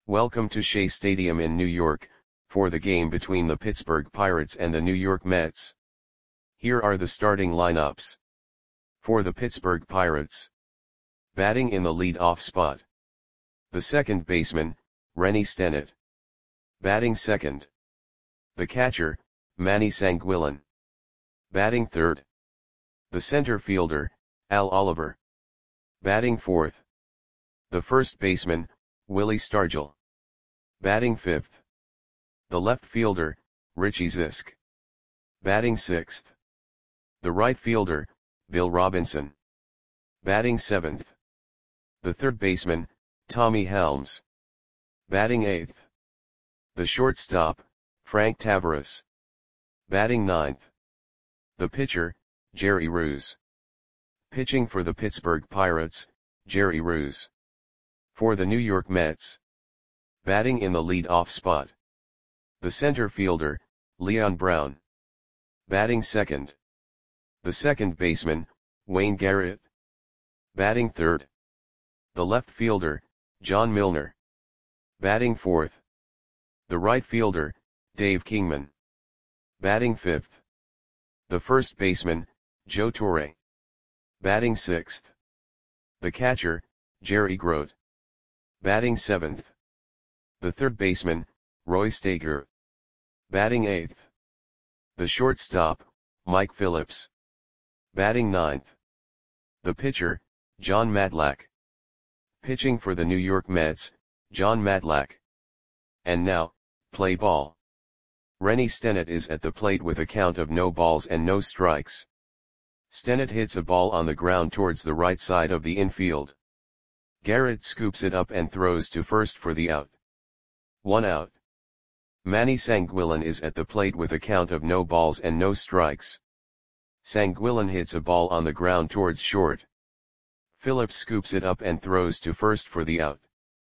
Welcome to Shea Stadium in New York, for the game between the Pittsburgh Pirates and the New York Mets. Here are the starting lineups. For the Pittsburgh Pirates. Batting in the lead-off spot. The second baseman, Rennie Stennett. Batting second. The catcher, Manny Sanguillen. Batting third. The center fielder, Al Oliver. Batting fourth. The first baseman, Willie Stargell. Batting fifth. The left fielder, Richie Zisk. Batting sixth. The right fielder, Bill Robinson. Batting seventh. The third baseman, Tommy Helms. Batting eighth. The shortstop, Frank Taveras. Batting ninth. The pitcher, Jerry Ruse. Pitching for the Pittsburgh Pirates, Jerry Ruse. For the New York Mets. Batting in the lead-off spot. The center fielder, Leon Brown. Batting second. The second baseman, Wayne Garrett. Batting third. The left fielder, John Milner. Batting fourth. The right fielder, Dave Kingman. Batting fifth. The first baseman, Joe Torre. Batting sixth. The catcher, Jerry Grote. Batting seventh. The third baseman, Roy Staker. Batting eighth. The shortstop, Mike Phillips. Batting ninth. The pitcher, John Matlack. Pitching for the New York Mets, John Matlack. And now, play ball. Rennie Stennett is at the plate with a count of no balls and no strikes. Stennett hits a ball on the ground towards the right side of the infield. Garrett scoops it up and throws to first for the out. 1 out. Manny Sanguillen is at the plate with a count of no balls and no strikes. Sanguillen hits a ball on the ground towards short. Phillips scoops it up and throws to first for the out.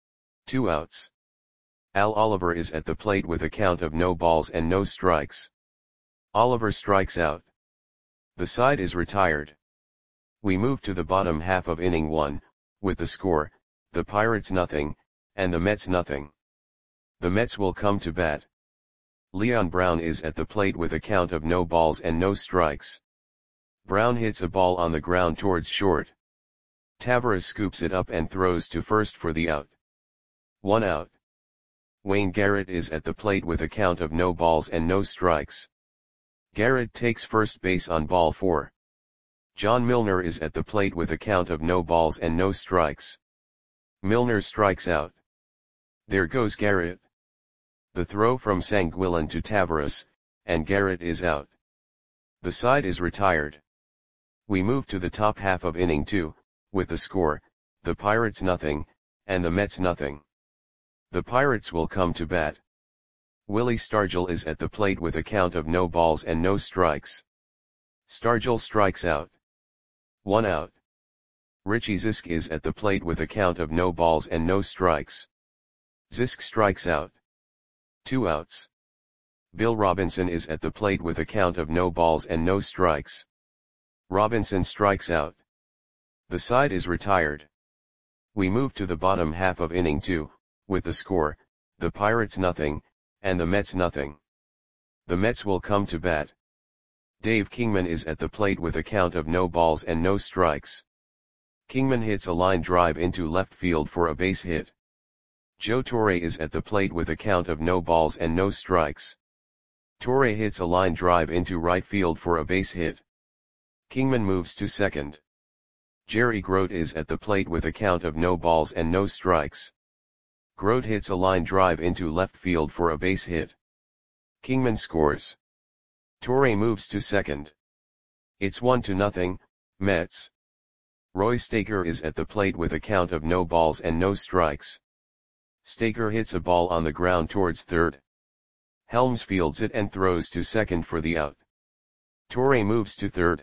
2 outs. Al Oliver is at the plate with a count of no balls and no strikes. Oliver strikes out. The side is retired. We move to the bottom half of inning 1, with the score, the Pirates nothing, and the Mets nothing. The Mets will come to bat. Leon Brown is at the plate with a count of no balls and no strikes. Brown hits a ball on the ground towards short. Taveras scoops it up and throws to first for the out. 1 out. Wayne Garrett is at the plate with a count of no balls and no strikes. Garrett takes first base on ball 4. John Milner is at the plate with a count of no balls and no strikes. Milner strikes out. There goes Garrett. The throw from Sanguillen to Taveras, and Garrett is out. The side is retired. We move to the top half of inning 2, with the score, the Pirates nothing, and the Mets nothing. The Pirates will come to bat. Willie Stargell is at the plate with a count of no balls and no strikes. Stargell strikes out. 1 out. Richie Zisk is at the plate with a count of no balls and no strikes. Zisk strikes out. 2 outs. Bill Robinson is at the plate with a count of no balls and no strikes. Robinson strikes out. The side is retired. We move to the bottom half of inning 2, with the score, the Pirates nothing, and the Mets nothing. The Mets will come to bat. Dave Kingman is at the plate with a count of no balls and no strikes. Kingman hits a line drive into left field for a base hit. Joe Torre is at the plate with a count of no balls and no strikes. Torre hits a line drive into right field for a base hit. Kingman moves to second. Jerry Grote is at the plate with a count of no balls and no strikes. Grote hits a line drive into left field for a base hit. Kingman scores. Torre moves to second. It's 1-0, Mets. Roy Staker is at the plate with a count of no balls and no strikes. Staker hits a ball on the ground towards third. Helms fields it and throws to second for the out. Torre moves to third.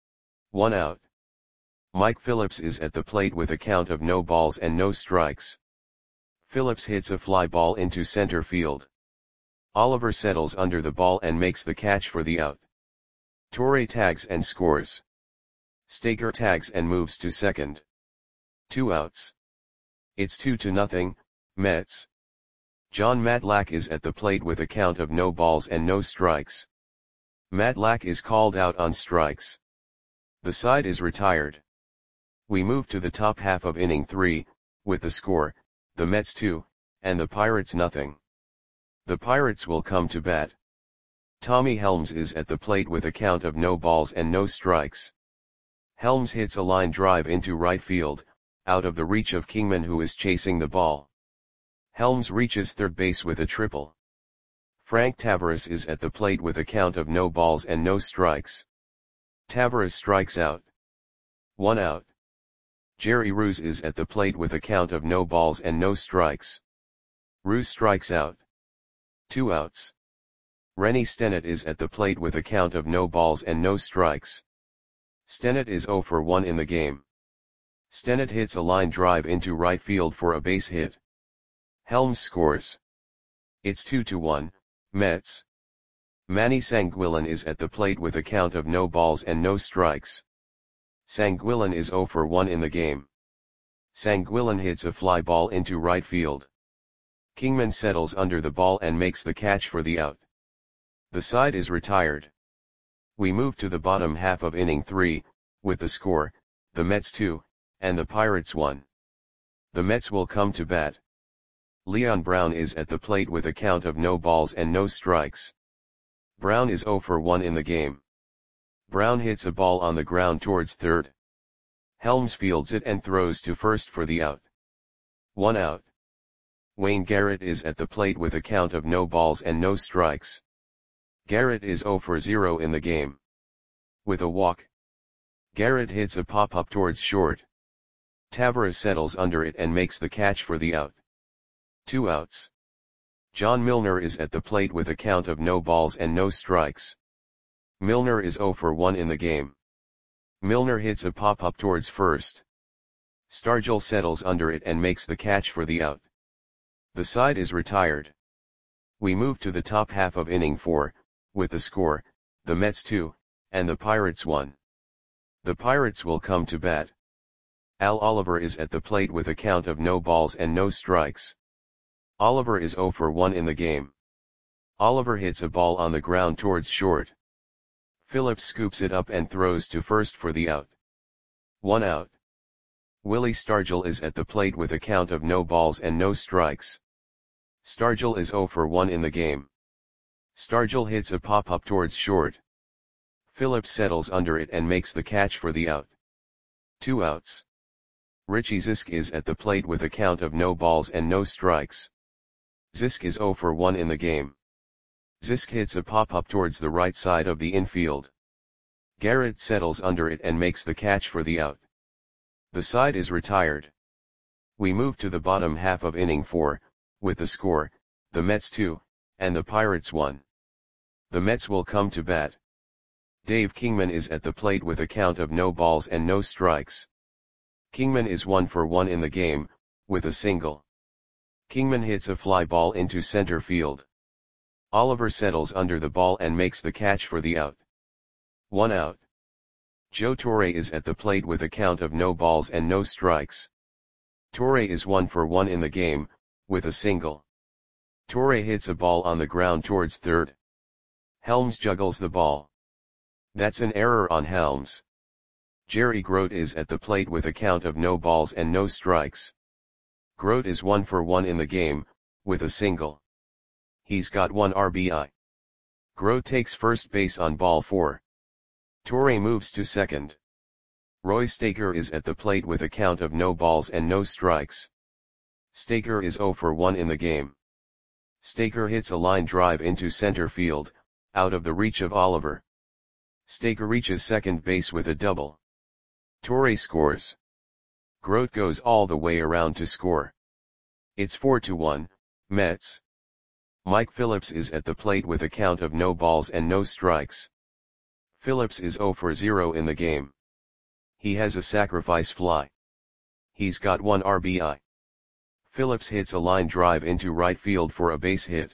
1 out. Mike Phillips is at the plate with a count of no balls and no strikes. Phillips hits a fly ball into center field. Oliver settles under the ball and makes the catch for the out. Torre tags and scores. Staker tags and moves to second. 2 outs. It's 2-0, Mets. Jon Matlack is at the plate with a count of no balls and no strikes. Matlack is called out on strikes. The side is retired. We move to the top half of inning 3, with the score, the Mets 2, and the Pirates nothing. The Pirates will come to bat. Tommy Helms is at the plate with a count of no balls and no strikes. Helms hits a line drive into right field, out of the reach of Kingman, who is chasing the ball. Helms reaches third base with a triple. Frank Taveras is at the plate with a count of no balls and no strikes. Taveras strikes out. 1 out. Jerry Ruse is at the plate with a count of no balls and no strikes. Ruse strikes out. 2 outs. Rennie Stennett is at the plate with a count of no balls and no strikes. Stennett is 0 for 1 in the game. Stennett hits a line drive into right field for a base hit. Helms scores. It's 2-1, Mets. Manny Sanguillen is at the plate with a count of no balls and no strikes. Sanguillen is 0 for 1 in the game. Sanguillen hits a fly ball into right field. Kingman settles under the ball and makes the catch for the out. The side is retired. We move to the bottom half of inning 3, with the score, the Mets 2, and the Pirates 1. The Mets will come to bat. Leon Brown is at the plate with a count of no balls and no strikes. Brown is 0 for 1 in the game. Brown hits a ball on the ground towards third. Helms fields it and throws to first for the out. 1 out. Wayne Garrett is at the plate with a count of no balls and no strikes. Garrett is 0 for 0 in the game. With a walk, Garrett hits a pop-up towards short. Taveras settles under it and makes the catch for the out. 2 outs. John Milner is at the plate with a count of no balls and no strikes. Milner is 0 for 1 in the game. Milner hits a pop-up towards first. Stargell settles under it and makes the catch for the out. The side is retired. We move to the top half of inning 4, with the score, the Mets 2, and the Pirates 1. The Pirates will come to bat. Al Oliver is at the plate with a count of no balls and no strikes. Oliver is 0 for 1 in the game. Oliver hits a ball on the ground towards short. Phillips scoops it up and throws to first for the out. 1 out. Willie Stargell is at the plate with a count of no balls and no strikes. Stargell is 0 for 1 in the game. Stargell hits a pop-up towards short. Phillips settles under it and makes the catch for the out. 2 outs. Richie Zisk is at the plate with a count of no balls and no strikes. Zisk is 0 for 1 in the game. Zisk hits a pop-up towards the right side of the infield. Garrett settles under it and makes the catch for the out. The side is retired. We move to the bottom half of inning 4, with the score, the Mets 2, and the Pirates 1. The Mets will come to bat. Dave Kingman is at the plate with a count of no balls and no strikes. Kingman is 1 for 1 in the game, with a single. Kingman hits a fly ball into center field. Oliver settles under the ball and makes the catch for the out. 1 out. Joe Torre is at the plate with a count of no balls and no strikes. Torre is 1 for 1 in the game, with a single. Torre hits a ball on the ground towards third. Helms juggles the ball. That's an error on Helms. Jerry Grote is at the plate with a count of no balls and no strikes. Grote is 1 for 1 in the game, with a single. He's got 1 RBI. Grote takes first base on ball 4. Torre moves to second. Roy Staker is at the plate with a count of no balls and no strikes. Staker is 0 for 1 in the game. Staker hits a line drive into center field, out of the reach of Oliver. Staker reaches second base with a double. Torre scores. Grote goes all the way around to score. It's 4-1, Mets. Mike Phillips is at the plate with a count of no balls and no strikes. Phillips is 0 for 0 in the game. He has a sacrifice fly. He's got 1 RBI. Phillips hits a line drive into right field for a base hit.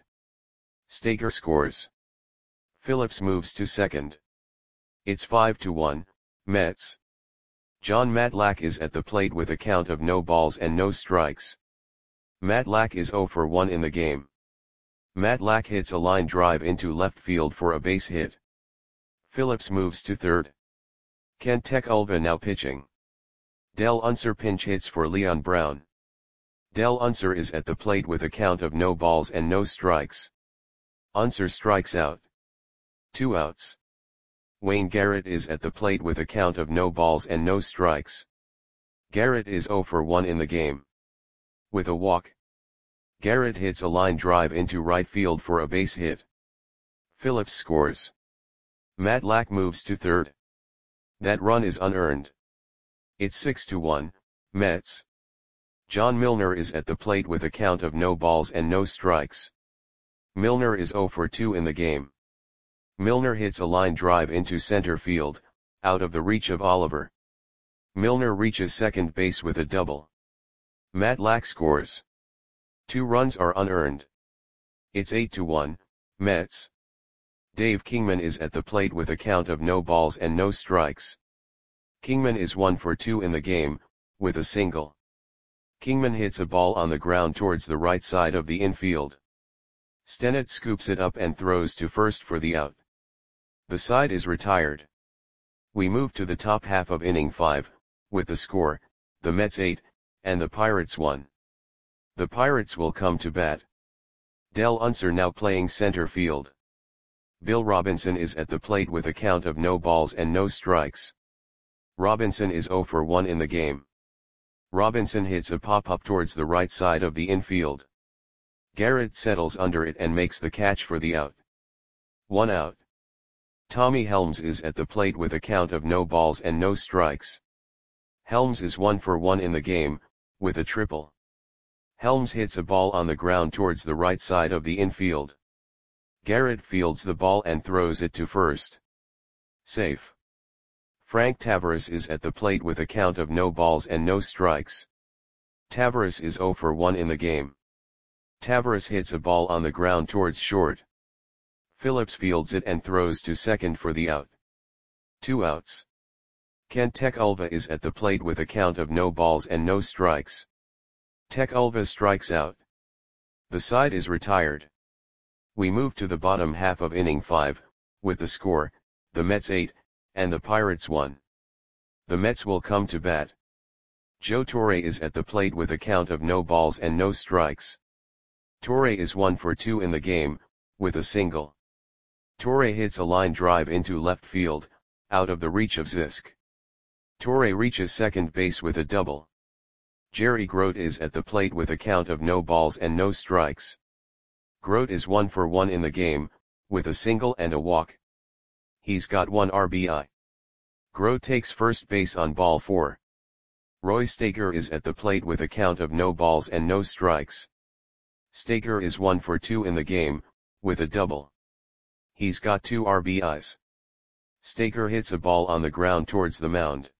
Staker scores. Phillips moves to second. It's 5-1, Mets. Jon Matlack is at the plate with a count of no balls and no strikes. Matlack is 0 for 1 in the game. Matlack hits a line drive into left field for a base hit. Phillips moves to third. Kent Ulva now pitching. Del Unser pinch hits for Leon Brown. Del Unser is at the plate with a count of no balls and no strikes. Unser strikes out. 2 outs. Wayne Garrett is at the plate with a count of no balls and no strikes. Garrett is 0 for 1 in the game. With a walk, Garrett hits a line drive into right field for a base hit. Phillips scores. Matlack moves to third. That run is unearned. It's 6-1, Mets. John Milner is at the plate with a count of no balls and no strikes. Milner is 0 for 2 in the game. Milner hits a line drive into center field, out of the reach of Oliver. Milner reaches second base with a double. Matlack scores. 2 runs are unearned. It's 8-1, Mets. Dave Kingman is at the plate with a count of no balls and no strikes. Kingman is 1 for 2 in the game, with a single. Kingman hits a ball on the ground towards the right side of the infield. Stennett scoops it up and throws to first for the out. The side is retired. We move to the top half of inning 5, with the score, the Mets 8, and the Pirates 1. The Pirates will come to bat. Del Unser now playing center field. Bill Robinson is at the plate with a count of no balls and no strikes. Robinson is 0 for 1 in the game. Robinson hits a pop-up towards the right side of the infield. Garrett settles under it and makes the catch for the out. 1 out. Tommy Helms is at the plate with a count of no balls and no strikes. Helms is 1 for 1 in the game, with a triple. Helms hits a ball on the ground towards the right side of the infield. Garrett fields the ball and throws it to first. Safe. Frank Tavares is at the plate with a count of no balls and no strikes. Tavares is 0 for 1 in the game. Tavares hits a ball on the ground towards short. Phillips fields it and throws to second for the out. 2 outs. Kent Ulva is at the plate with a count of no balls and no strikes. Ulva strikes out. The side is retired. We move to the bottom half of inning 5, with the score, the Mets 8, and the Pirates 1. The Mets will come to bat. Joe Torre is at the plate with a count of no balls and no strikes. Torre is 1 for 2 in the game, with a single. Torre hits a line drive into left field, out of the reach of Zisk. Torre reaches second base with a double. Jerry Grote is at the plate with a count of no balls and no strikes. Grote is 1 for 1 in the game, with a single and a walk. He's got 1 RBI. Grote takes first base on ball 4. Roy Staker is at the plate with a count of no balls and no strikes. Staker is 1 for 2 in the game, with a double. He's got 2 RBIs. Staker hits a ball on the ground towards the mound.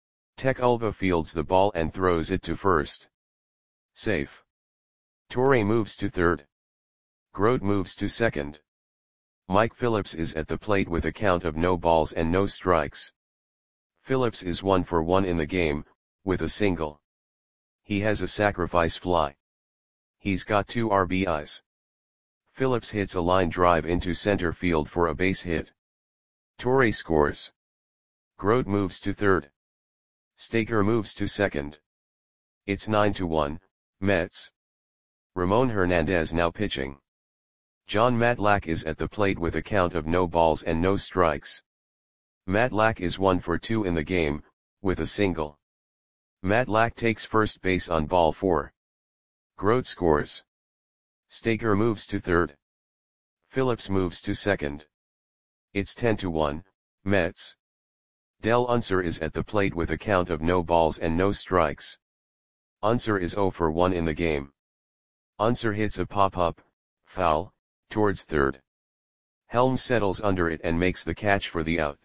Ulva fields the ball and throws it to first. Safe. Torre moves to third. Grote moves to second. Mike Phillips is at the plate with a count of no balls and no strikes. Phillips is 1 for 1 in the game, with a single. He has a sacrifice fly. He's got 2 RBIs. Phillips hits a line drive into center field for a base hit. Torre scores. Grote moves to third. Staker moves to second. It's 9-1, Mets. Ramon Hernandez now pitching. John Matlack is at the plate with a count of no balls and no strikes. Matlack is 1 for 2 in the game, with a single. Matlack takes first base on ball 4. Grote scores. Staker moves to third. Phillips moves to second. It's 10-1, Mets. Del Unser is at the plate with a count of no balls and no strikes. Unser is 0 for 1 in the game. Unser hits a pop-up, foul, towards third. Helms settles under it and makes the catch for the out.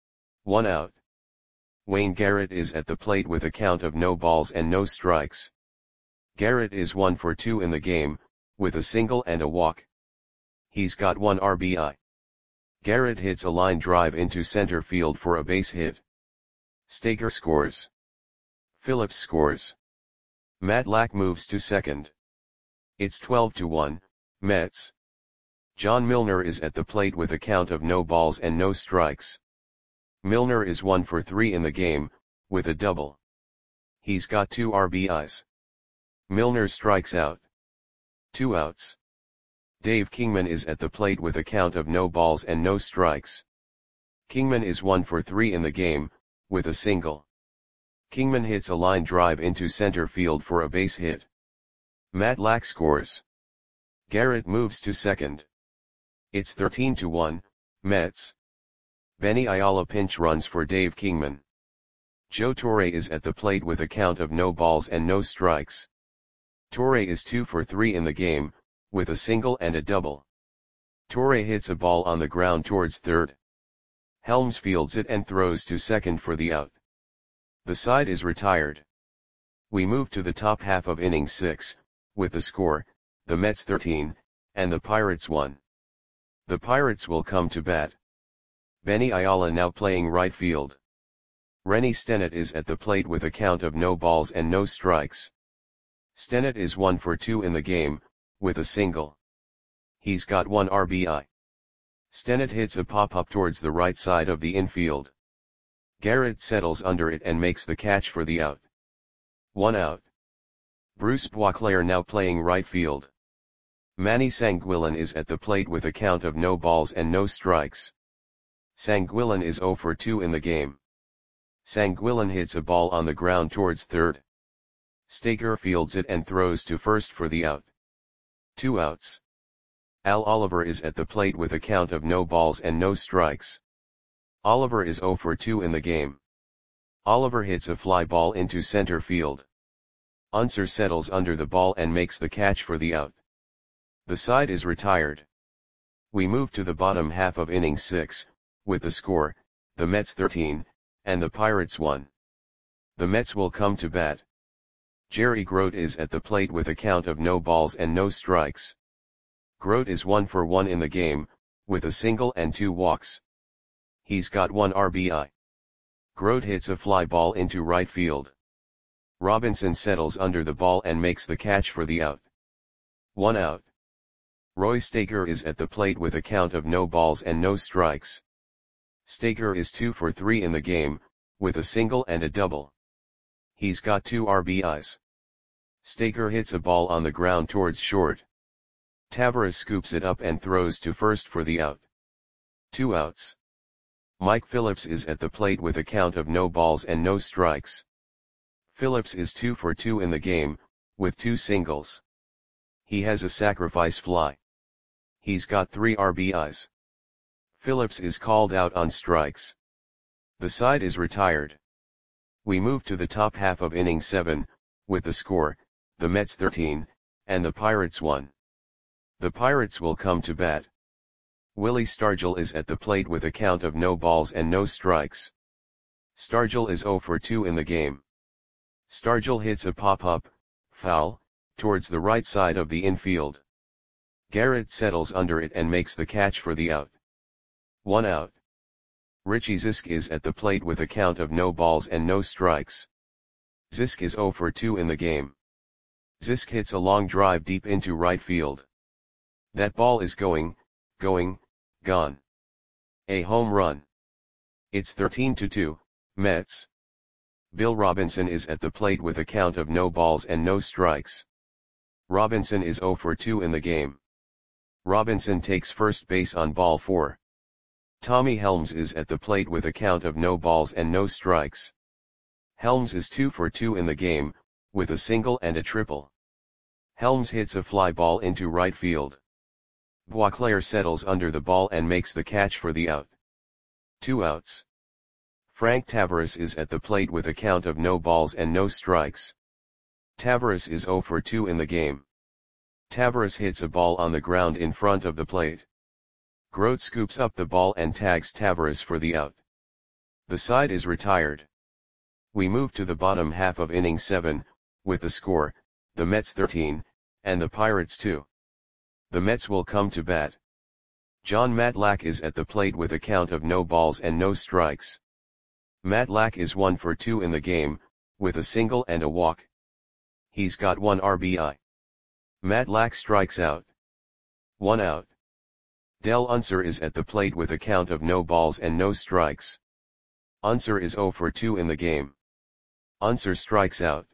1 out. Wayne Garrett is at the plate with a count of no balls and no strikes. Garrett is 1 for 2 in the game, with a single and a walk. He's got 1 RBI. Garrett hits a line drive into center field for a base hit. Staker scores. Phillips scores. Matlack moves to second. It's 12-1, Mets. John Milner is at the plate with a count of no balls and no strikes. Milner is 1 for 3 in the game, with a double. He's got 2 RBIs. Milner strikes out. 2 outs. Dave Kingman is at the plate with a count of no balls and no strikes. Kingman is 1 for 3 in the game, with a single. Kingman hits a line drive into center field for a base hit. Matt Lack scores. Garrett moves to second. It's 13-1, Mets. Benny Ayala pinch runs for Dave Kingman. Joe Torre is at the plate with a count of no balls and no strikes. Torre is 2 for 3 in the game, with a single and a double. Torre hits a ball on the ground towards third. Helms fields it and throws to second for the out. The side is retired. We move to the top half of inning 6, with the score, the Mets 13, and the Pirates 1. The Pirates will come to bat. Benny Ayala now playing right field. Rennie Stennett is at the plate with a count of no balls and no strikes. Stennett is 1 for 2 in the game, with a single. He's got 1 RBI. Stennett hits a pop-up towards the right side of the infield. Garrett settles under it and makes the catch for the out. 1 out. Bruce Boisclair now playing right field. Manny Sanguillen is at the plate with a count of no balls and no strikes. Sanguillen is 0 for 2 in the game. Sanguillen hits a ball on the ground towards third. Staker fields it and throws to first for the out. 2 outs. Al Oliver is at the plate with a count of no balls and no strikes. Oliver is 0 for 2 in the game. Oliver hits a fly ball into center field. Unser settles under the ball and makes the catch for the out. The side is retired. We move to the bottom half of inning 6, with the score, the Mets 13, and the Pirates 1. The Mets will come to bat. Jerry Grote is at the plate with a count of no balls and no strikes. Grote is 1 for 1 in the game, with a single and 2 walks. He's got 1 RBI. Grote hits a fly ball into right field. Robinson settles under the ball and makes the catch for the out. 1 out. Roy Staker is at the plate with a count of no balls and no strikes. Staker is 2 for 3 in the game, with a single and a double. He's got 2 RBIs. Staker hits a ball on the ground towards short. Taveras scoops it up and throws to first for the out. 2 outs. Mike Phillips is at the plate with a count of no balls and no strikes. Phillips is 2 for 2 in the game, with 2 singles. He has a sacrifice fly. He's got 3 RBIs. Phillips is called out on strikes. The side is retired. We move to the top half of inning 7, with the score, the Mets 13, and the Pirates 1. The Pirates will come to bat. Willie Stargell is at the plate with a count of no balls and no strikes. Stargell is 0 for 2 in the game. Stargell hits a pop-up, foul, towards the right side of the infield. Garrett settles under it and makes the catch for the out. 1 out. Richie Zisk is at the plate with a count of no balls and no strikes. Zisk is 0 for 2 in the game. Zisk hits a long drive deep into right field. That ball is going, gone. A home run. It's 13-2, Mets. Bill Robinson is at the plate with a count of no balls and no strikes. Robinson is 0 for 2 in the game. Robinson takes first base on ball 4. Tommy Helms is at the plate with a count of no balls and no strikes. Helms is 2 for 2 in the game, with a single and a triple. Helms hits a fly ball into right field. Boisclair settles under the ball and makes the catch for the out. 2 outs. Frank Taveras is at the plate with a count of no balls and no strikes. Taveras is 0 for 2 in the game. Taveras hits a ball on the ground in front of the plate. Grote scoops up the ball and tags Taveras for the out. The side is retired. We move to the bottom half of inning 7, with the score, the Mets 13, and the Pirates 2. The Mets will come to bat. John Matlack is at the plate with a count of no balls and no strikes. Matlack is 1 for 2 in the game, with a single and a walk. He's got 1 RBI. Matlack strikes out. 1 out. Del Unser is at the plate with a count of no balls and no strikes. Unser is 0 for 2 in the game. Unser strikes out.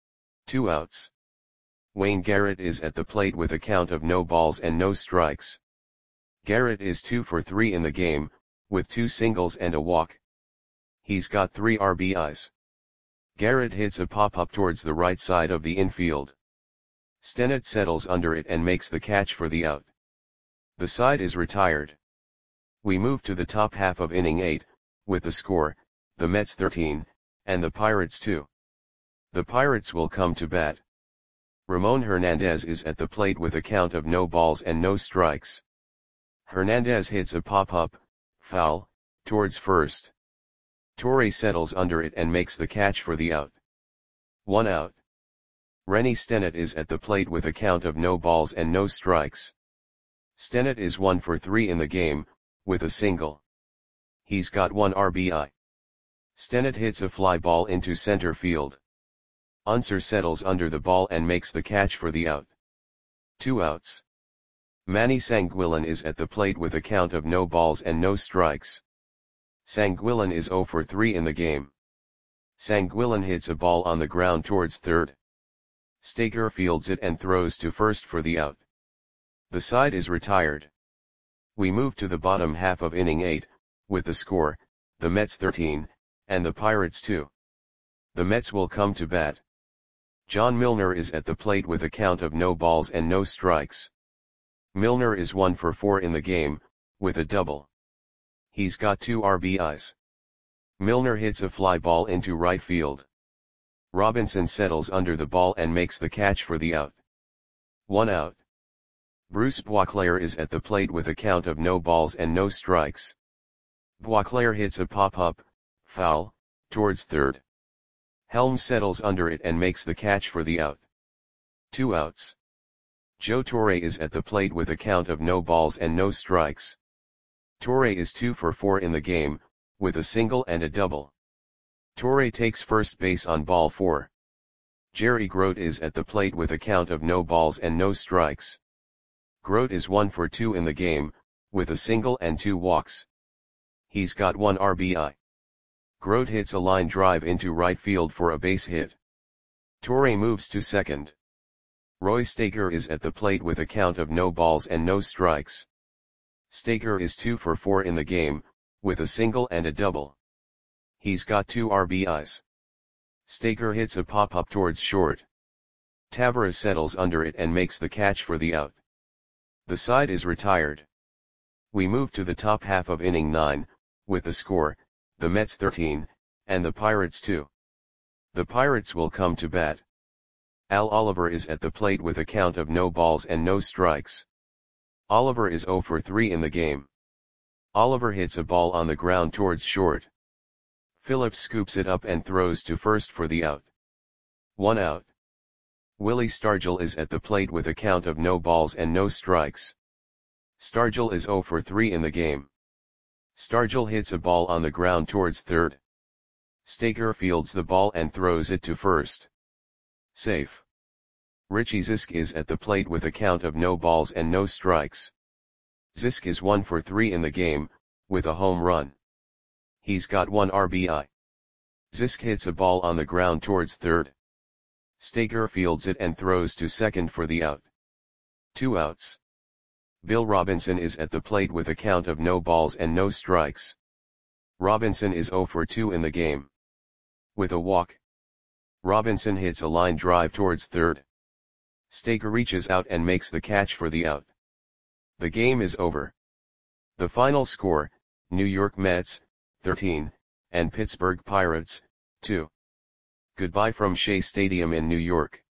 2 outs. Wayne Garrett is at the plate with a count of no balls and no strikes. Garrett is 2 for 3 in the game, with 2 singles and a walk. He's got 3 RBIs. Garrett hits a pop-up towards the right side of the infield. Stennett settles under it and makes the catch for the out. The side is retired. We move to the top half of inning 8, with the score, the Mets 13, and the Pirates 2. The Pirates will come to bat. Ramon Hernandez is at the plate with a count of no balls and no strikes. Hernandez hits a pop-up, foul, towards first. Torre settles under it and makes the catch for the out. 1 out. Rennie Stennett is at the plate with a count of no balls and no strikes. Stennett is 1 for 3 in the game, with a single. He's got 1 RBI. Stennett hits a fly ball into center field. Unser settles under the ball and makes the catch for the out. 2 outs. Manny Sanguillen is at the plate with a count of no balls and no strikes. Sanguillen is 0 for 3 in the game. Sanguillen hits a ball on the ground towards third. Staker fields it and throws to first for the out. The side is retired. We move to the bottom half of inning 8, with the score, the Mets 13, and the Pirates 2. The Mets will come to bat. John Milner is at the plate with a count of no balls and no strikes. Milner is 1 for 4 in the game, with a double. He's got 2 RBIs. Milner hits a fly ball into right field. Robinson settles under the ball and makes the catch for the out. 1 out. Bruce Boisclair is at the plate with a count of no balls and no strikes. Boisclair hits a pop-up, foul, towards third. Helms settles under it and makes the catch for the out. 2 outs. Joe Torre is at the plate with a count of no balls and no strikes. Torre is 2 for 4 in the game, with a single and a double. Torre takes first base on ball 4. Jerry Grote is at the plate with a count of no balls and no strikes. Grote is 1 for 2 in the game, with a single and 2 walks. He's got 1 RBI. Grote hits a line drive into right field for a base hit. Torre moves to second. Roy Staker is at the plate with a count of no balls and no strikes. Staker is 2 for 4 in the game, with a single and a double. He's got 2 RBIs. Staker hits a pop-up towards short. Tavares settles under it and makes the catch for the out. The side is retired. We move to the top half of inning 9, with the score, the Mets 13, and the Pirates 2. The Pirates will come to bat. Al Oliver is at the plate with a count of no balls and no strikes. Oliver is 0 for 3 in the game. Oliver hits a ball on the ground towards short. Phillips scoops it up and throws to first for the out. 1 out. Willie Stargell is at the plate with a count of no balls and no strikes. Stargell is 0 for 3 in the game. Stargell hits a ball on the ground towards third. Staker fields the ball and throws it to first. Safe. Richie Zisk is at the plate with a count of no balls and no strikes. Zisk is 1 for 3 in the game, with a home run. He's got 1 RBI. Zisk hits a ball on the ground towards third. Staker fields it and throws to second for the out. 2 outs. Bill Robinson is at the plate with a count of no balls and no strikes. Robinson is 0 for 2 in the game. With a walk. Robinson hits a line drive towards third. Staker reaches out and makes the catch for the out. The game is over. The final score, New York Mets, 13, and Pittsburgh Pirates, 2. Goodbye from Shea Stadium in New York.